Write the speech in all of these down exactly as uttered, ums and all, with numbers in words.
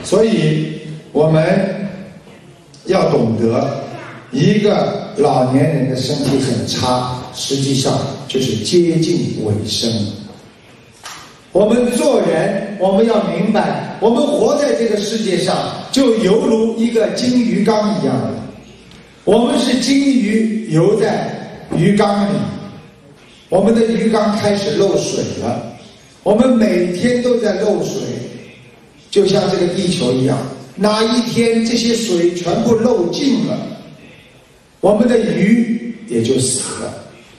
所以我们要懂得，一个老年人的身体很差，实际上就是接近尾声。我们做人，我们要明白，我们活在这个世界上，就犹如一个金鱼缸一样的。我们是金鱼游在鱼缸里，我们的鱼缸开始漏水了，我们每天都在漏水，就像这个地球一样，哪一天这些水全部漏尽了，我们的鱼也就死了。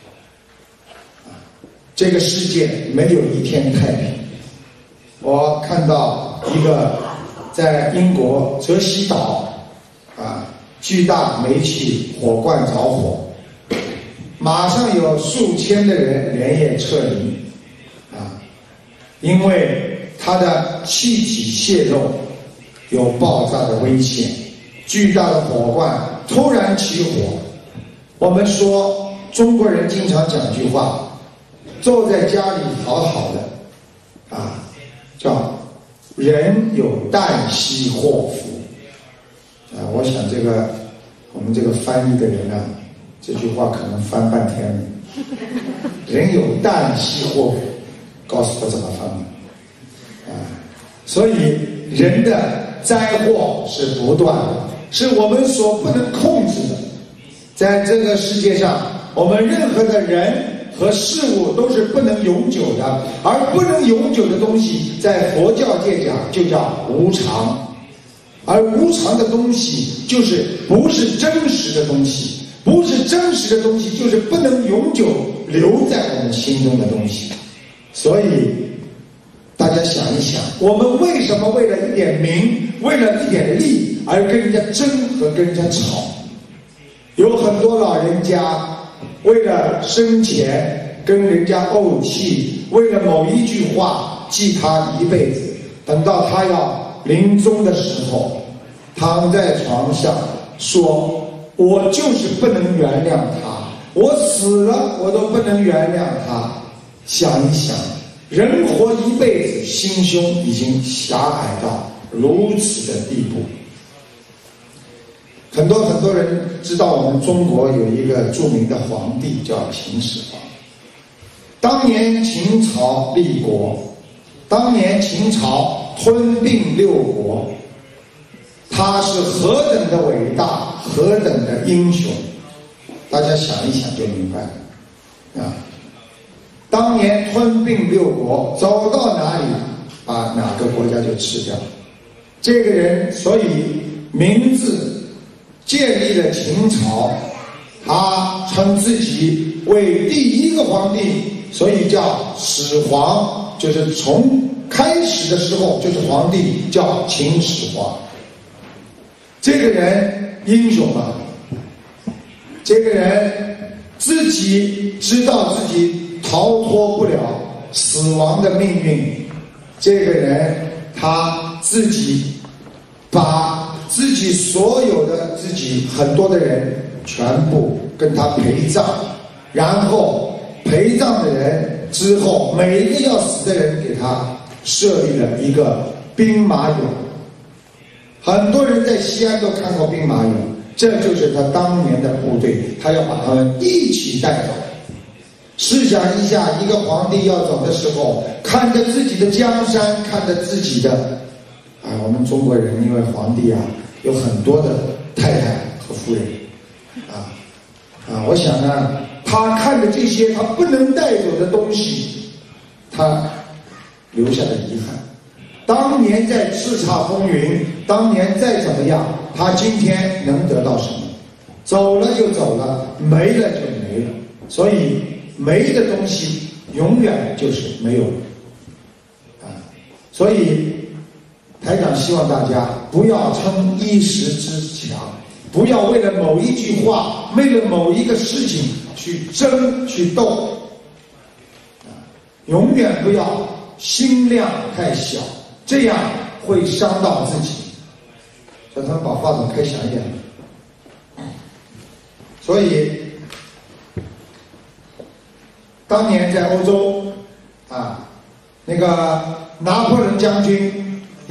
这个世界没有一天太平。我看到一个在英国泽西岛啊，巨大煤气火罐着火，马上有数千的人连夜撤离啊，因为它的气体泄漏有爆炸的危险，巨大的火罐突然起火。我们说中国人经常讲句话，坐在家里好好的啊，叫人有旦夕祸福啊。我想这个我们这个翻译的人啊，这句话可能翻半天了。人有旦夕祸福，告诉我怎么翻啊。所以人的灾祸是不断的，是我们所不能控制的。在这个世界上，我们任何的人和事物都是不能永久的，而不能永久的东西，在佛教界讲就叫无常。而无常的东西就是不是真实的东西，不是真实的东西就是不能永久留在我们心中的东西。所以大家想一想，我们为什么为了一点名，为了一点利而跟人家争和跟人家吵？有很多老人家为了生钱跟人家怄气，为了某一句话记他一辈子，等到他要临终的时候，躺在床上说，我就是不能原谅他，我死了我都不能原谅他。想一想，人活一辈子，心胸已经狭隘到如此的地步。很多很多人知道我们中国有一个著名的皇帝叫秦始皇。当年秦朝立国，当年秦朝吞并六国，他是何等的伟大，何等的英雄，大家想一想就明白了啊！当年吞并六国，走到哪里把哪个国家就吃掉。这个人所以名字建立了秦朝，他称自己为第一个皇帝，所以叫始皇，就是从开始的时候就是皇帝，叫秦始皇。这个人英雄啊，这个人自己知道自己逃脱不了死亡的命运，这个人他自己把自己所有的自己很多的人全部跟他陪葬，然后陪葬的人之后，每一个要死的人给他设立了一个兵马俑。很多人在西安都看过兵马俑，这就是他当年的部队，他要把他们一起带走。试想一下，一个皇帝要走的时候，看着自己的江山，看着自己的啊，我们中国人因为皇帝啊有很多的太太和夫人啊啊，我想呢，他看着这些他不能带走的东西，他留下了遗憾。当年在叱咤风云，当年再怎么样，他今天能得到什么？走了就走了，没了就没了。所以没的东西永远就是没有啊。所以台长希望大家不要逞一时之强，不要为了某一句话，为了某一个事情去争去斗啊，永远不要心量太小，这样会伤到自己。叫他们把话筒开响一点。所以当年在欧洲啊，那个拿破仑将军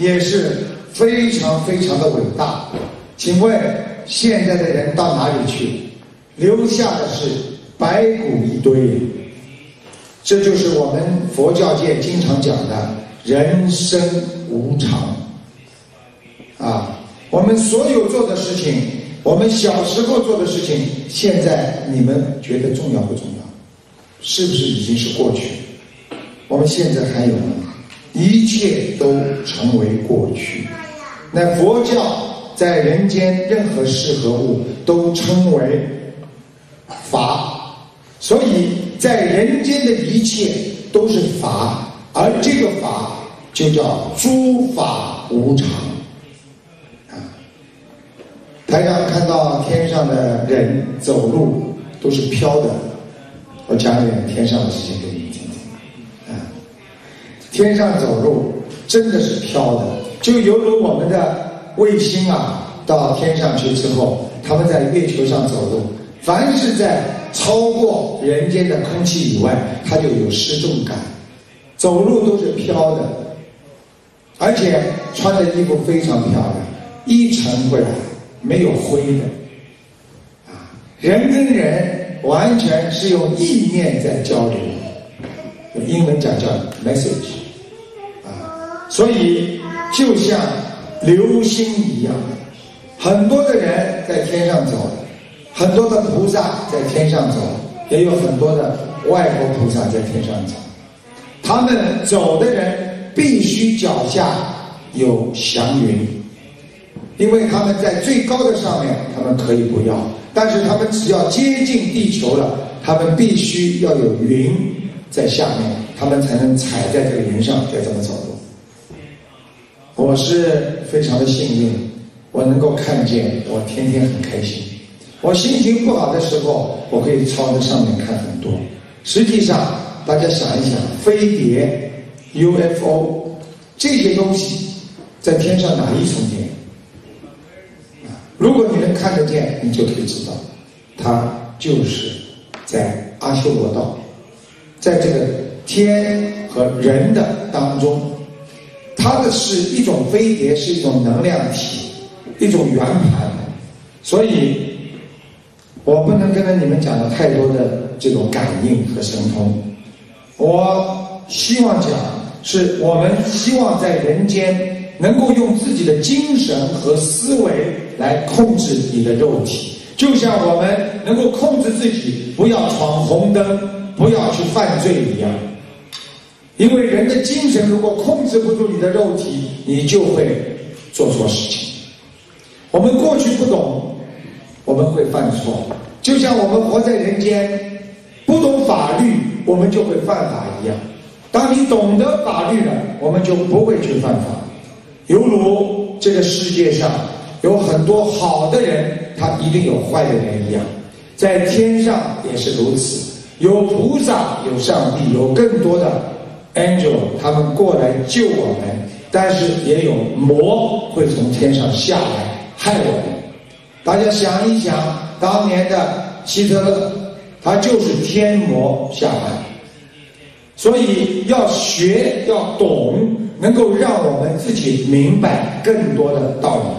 也是非常非常的伟大。请问现在的人到哪里去？留下的是白骨一堆。这就是我们佛教界经常讲的人生无常啊。我们所有做的事情，我们小时候做的事情，现在你们觉得重要不重要？是不是已经是过去？我们现在还有吗？一切都成为过去。那佛教在人间任何事和物都称为法，所以在人间的一切都是法，而这个法就叫诸法无常啊。台上看到天上的人走路都是飘的，我讲一点天上的事情给你们听听啊。天上走路真的是飘的，就犹如我们的卫星啊，到天上去之后，他们在月球上走路，凡是在超过人间的空气以外，它就有失重感，走路都是飘的，而且穿的衣服非常漂亮，一尘不染，没有灰的啊。人跟人完全是用意念在交流，英文讲叫 message 啊，所以就像流星一样，很多的人在天上走，很多的菩萨在天上走，也有很多的外国菩萨在天上走。他们走的人必须脚下有祥云，因为他们在最高的上面他们可以不要，但是他们只要接近地球了，他们必须要有云在下面，他们才能踩在这个云上再这么走路。我是非常的幸运，我能够看见，我天天很开心。我心情不好的时候，我可以朝着上面看很多。实际上大家想一想，飞碟 U F O 这些东西在天上哪一重天？如果你能看得见，你就可以知道它就是在阿修罗道，在这个天和人的当中，它的是一种飞碟，是一种能量体，一种圆盘。所以我不能跟你们讲的太多的这种感应和神通，我希望讲是我们希望在人间能够用自己的精神和思维来控制你的肉体，就像我们能够控制自己不要闯红灯，不要去犯罪一样。因为人的精神如果控制不住你的肉体，你就会做错事情。我们过去不懂，我们会犯错，就像我们活在人间不懂法律，我们就会犯法一样。当你懂得法律了，我们就不会去犯法。犹如这个世界上有很多好的人，他一定有坏的人一样，在天上也是如此，有菩萨，有上帝，有更多的 angel 他们过来救我们，但是也有魔会从天上下来害我们。大家想一想，当年的希特勒，他就是天魔下凡。所以要学，要懂，能够让我们自己明白更多的道理。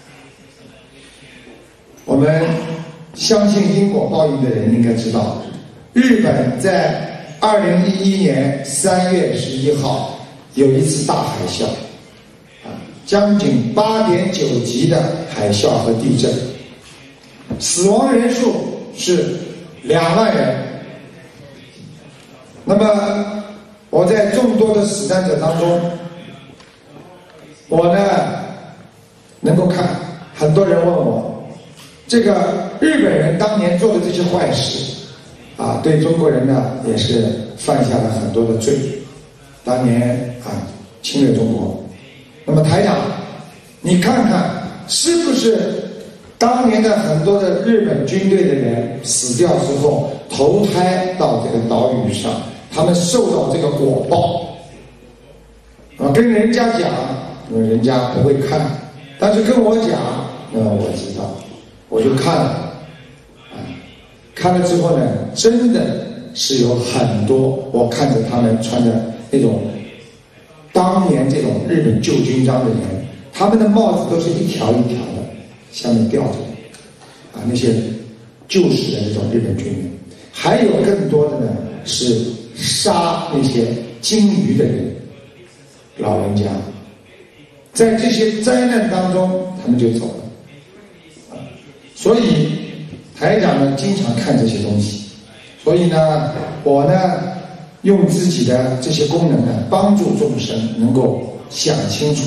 我们相信因果报应的人应该知道，日本在二零一一年三月十一号有一次大海啸，啊，将近八点九级的海啸和地震，死亡人数是两万人。那么我在众多的死难者当中，我呢能够看很多人问我，这个日本人当年做的这些坏事啊，对中国人呢也是犯下了很多的罪，当年啊侵略中国。那么台长，你看看是不是当年的很多的日本军队的人死掉之后投胎到这个岛屿上，他们受到这个果报啊，跟人家讲，人家不会看，但是跟我讲，那我知道，我就看了，啊，看了之后呢，真的是有很多，我看着他们穿着那种当年这种日本旧军章的人，他们的帽子都是一条一条的，下面吊着的，啊，那些旧时的这种日本军人。还有更多的呢，是杀那些鲸鱼的人，老人家，在这些灾难当中，他们就走了。所以台长呢，经常看这些东西，所以呢，我呢，用自己的这些功能呢，帮助众生能够想清楚。